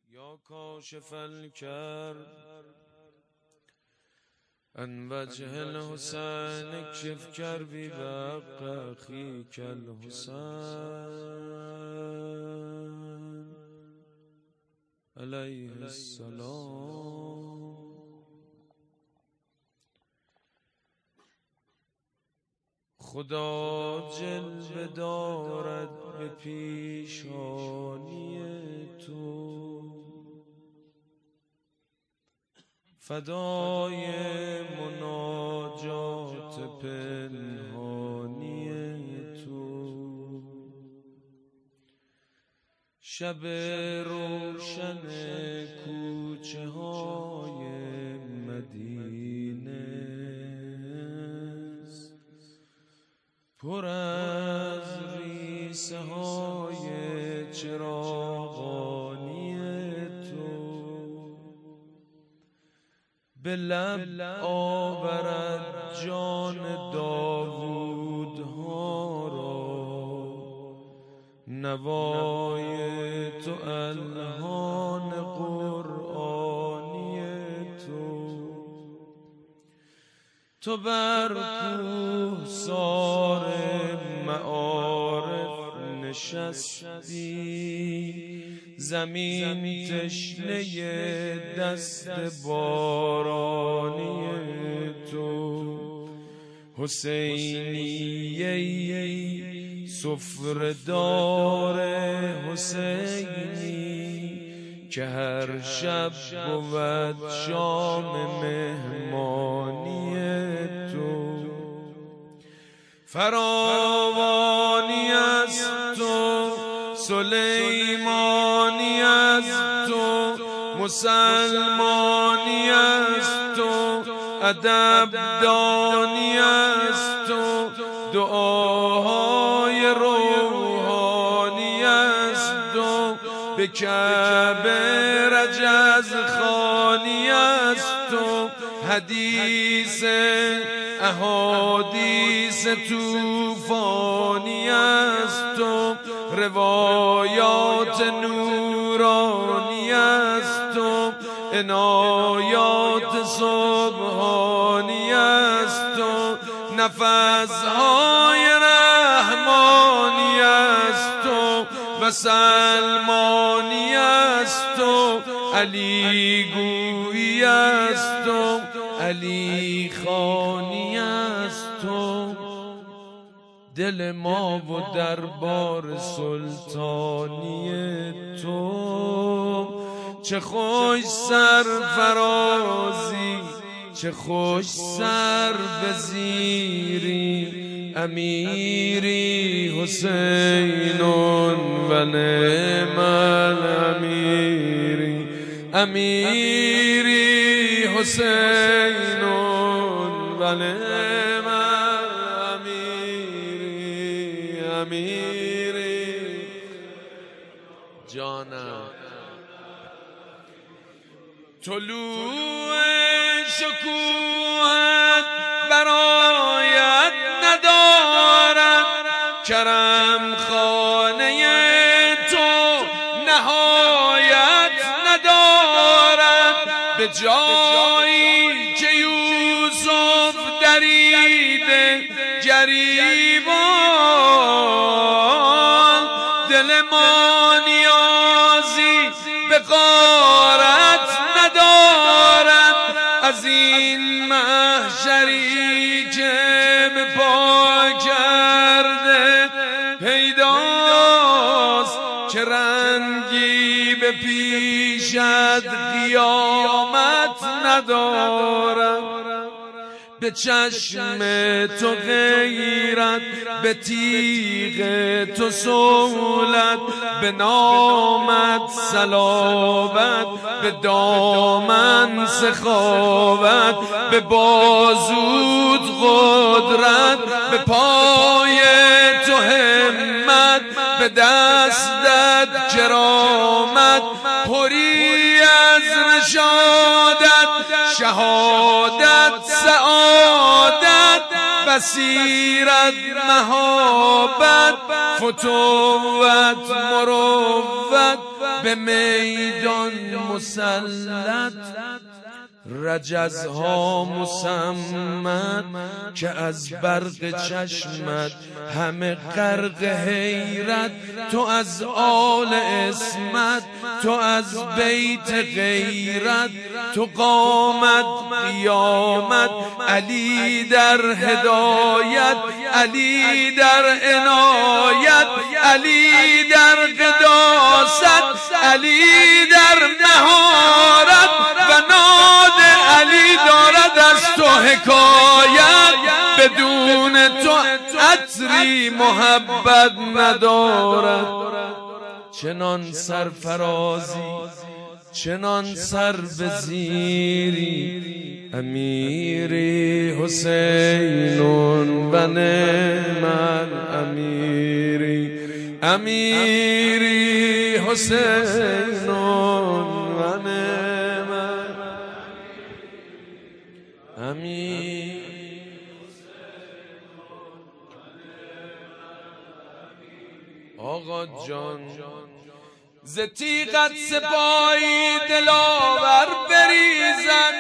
یا کاشف الکرب ان وجه الحسین اکشف کربی بحق اخیک الحسین علیه السلام. خدا جلوه دارد به پیشانی تو، فدای مناجات پنهانی تو. شب روشن کوچه های مدینه پر از ریسه های چراغانی تو، به لب آورد جان داوود ها را، نوای تو الحان قرآنی تو بر کوهسار معارف نشستی، زمین تشنه دست بارانی تو. حسینی سفره‌دار حسینی که هر شب بود شام مهمانی تو. فراوانی از تو، سلیمانی از تو، مسلمانی از تو، ادب دانی از تو، دعاهای روحانی از تو، به کعبه رجز خوانی از تو، حدیث احادیث طوفانی از تو، روایات نورانی از تو، عنایات سبحانی از تو، نفسهای رحمانی از تو و سلمانی از تو، علی گویی از تو، علی خوانی از تو. دل ما و دربار سلطانی تو، چه خوش سرفرازی، چه خوش سر بزیری، امیری حسین و نعم الامیری، امیری حسین و نعم الامیری، امیری جانم. طلوع شکوهت برایت ندارد، کرم خانه تو نهایت ندارد، به جایی که یوسف دریده گریبان، دل ما نیازی به غارت ندارد، از این محشری که به پا کرده پیداست که رنگی به پیشت قیامت ندارد. به چشم تو غیرت، به تیغ تو سهولت، به نامت صلابت، به دامن سخاوت، به بازود قدرت، به پای تو همت، به دستت کرامت، پری از رشادت، شهادت، سعادت، بصیرت مهابت فتوت مروت به میدان مسلط رجزها مسمت که از برق چشمت همه غرق حیرت تو از آل اسمت تو از بیت غیرت تو قامت قیامت علی در هدایت علی در عنایت علی در قداست علی در مهارت و ناد علی دارد از تو حکایت بدون تو عطری محبت ندارد چنان سرفرازی چنان سر به زیری امیری حسین و نعم امیری امیری حسین و نعم امیر آقا جان ز تیغت سپاهی دلاور بریزن.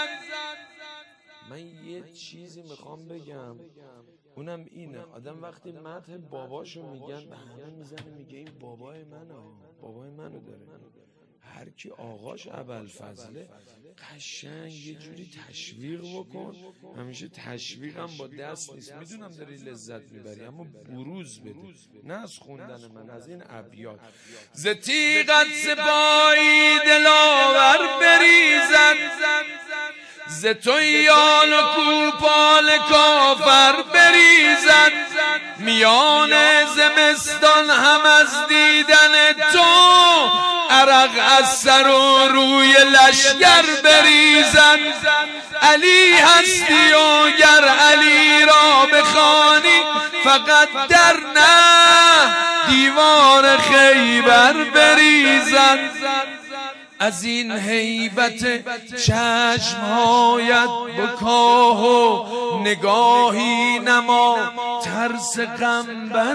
من یه چیزی میخوام بگم اونم اینه آدم وقتی مدح باباشو میگن به همه میزنه میگه این بابای منه بابای منو داره هر کی آقاش ابوالفضله قشنگ یه جوری تشویق بکن همیشه تشویقم با دست نیست میدونم داری لذت میبری اما بروز بده نه از خوندن من از این ابیات ز تیغت سپاهی دلاور بریزن ز تو یال و کوپال کافر بریزن میان زمستان هم از دیدن تو عرق از سر و روی لشگر بریزن علی هستی و گر علی را بخوانی فقط در نه دیوار خیبر بریزن از این هیبت چشمهایت بکاه و نگاهی نما ترس غمبر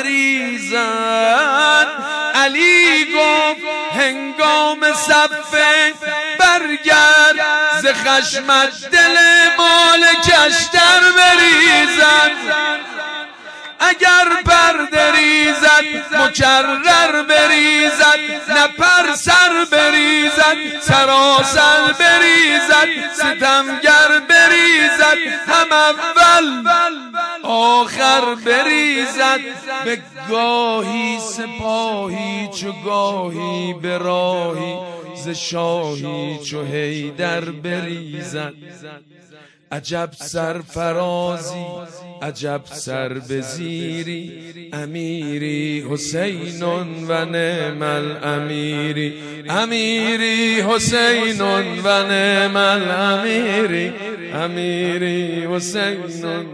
بریزن علی گفت هنگام صف برگرد ز خشمت دل مالکش در بریزن اگر بردریزد مکرر بریزد نه پر سر بریزد سراسر بریزد ستمگر بریزد هم اول آخر بریزد به گاهی سپاهی چو گاهی به راهی ز شاهی چو حیدر بریزد عجب سرفرازی عجب سر به زیری امیری حسین و نعم الامیری امیری حسین و نعم الامیری امیری حسین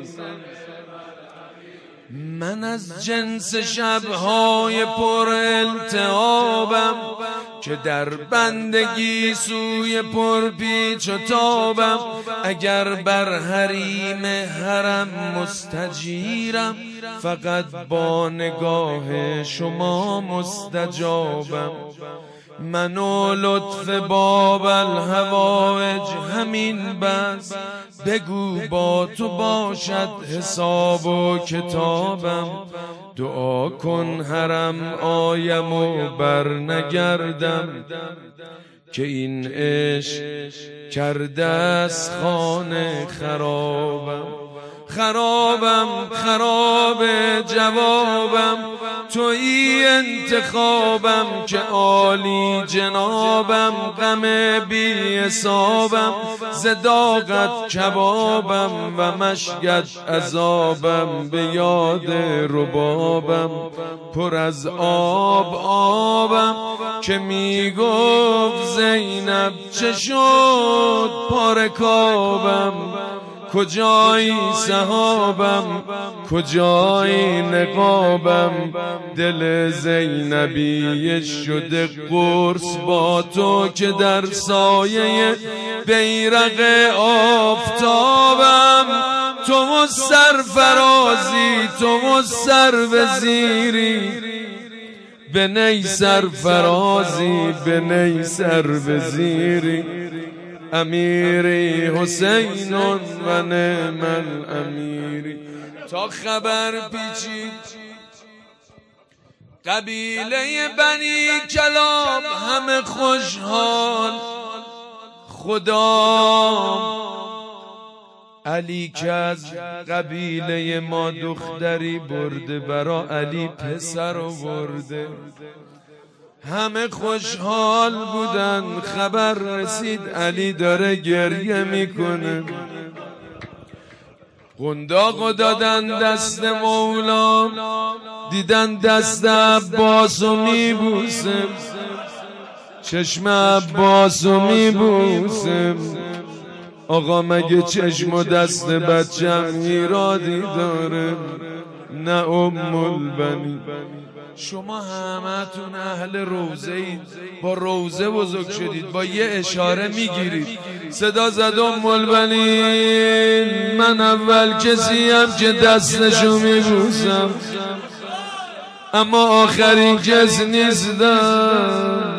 من از جنس شبهای پر التهابم که در بندگی سوی پر پیچ و تابم اگر بر حریم حرم مستجیرم فقط با نگاه شما مستجابم من و لطف باب الحوائج همین بس بگو با تو باشد حساب و کتابم دعا کن حرم آیم و بر نگردم که این عشق کرده است خانه خرابم خرابم خراب جوابم تویی انتخابم که عالی جنابم غم بی حسابم زداقت کبابم و مشگت عذابم به یاد ربابم پر از آب آبم که میگفت زینب چه شد پارکابم کجایی صحابم کجایی نقابم دل زینبی شده قرص با تو که در سایه بیرق آفتابم تو سرفرازی، تو سربزیری، به نی سرفرازی، به نی سربزیری. امیری حسین و نعم الامیری. تا خبر پیچید قبیله بنی کلاب همه خوشحال، خدا علی که از قبیله ما دختری برده، برا علی پسر آورده. همه خوشحال بودن، خبر رسید علی داره گریه میکنه. قنداقو دادن دست مولا، دیدن دست عباسو میبوسه، چشم عباسو میبوسه. آقا مگه چشم و دست بچم ایرادی داره؟ نه ام البنی. شما همتون اهل روزه اید، با روزه بزرگ شدید، با یه اشاره میگیرید. صدا زد ام البنین، من اول کسیم که دستشو میبوسم، اما آخرین کس نیستم.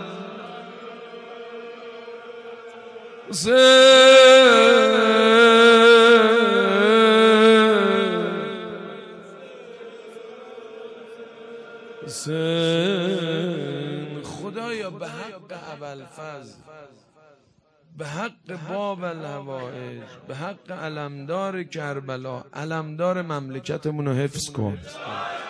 خدایا به حق ابوالفضل، به حق باب الهوائج، به حق علمدار کربلا، علمدار مملکتمون رو حفظ کن.